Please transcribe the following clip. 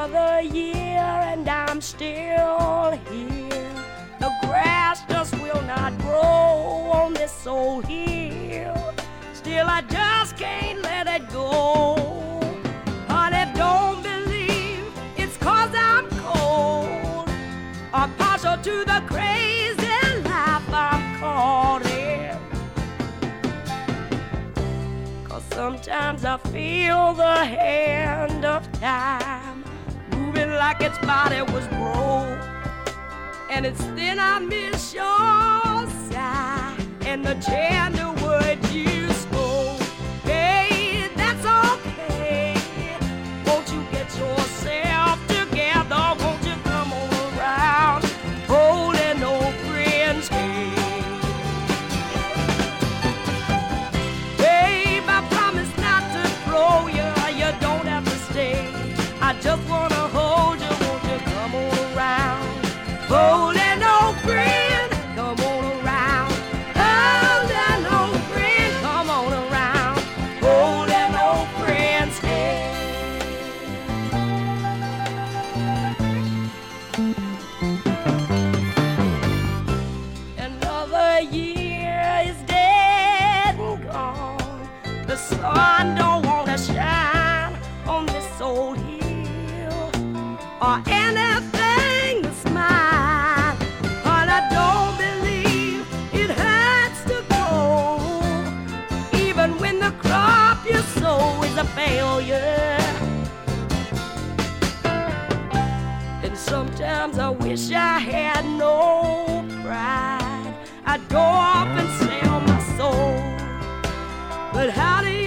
Another year and I'm still here. The grass just will not grow on this old hill. Still I just can't let it go. Honey, don't believe it's 'cause I'm cold or partial to the crazy life I'm caught in. 'Cause sometimes I feel the hand of time moving like its body was broke, and it's then I miss your sigh and the tender words you spoke. Hey, that's okay. Won't you get yourself together? Won't you come on around holding old friends' hand? Babe, I promise not to throw you. You don't have to stay. I just wanna hold you. Won't you come on around holding old friend? Come on around holding old friend. Come on around holding old friend's hand. Another year is dead and gone. The sun don't wanna shine on this old hill or anything that's mine. But I don't believe it hurts to go, even when the crop you sow is a failure. And sometimes I wish I had no pride. I'd go off and sell my soul. But how do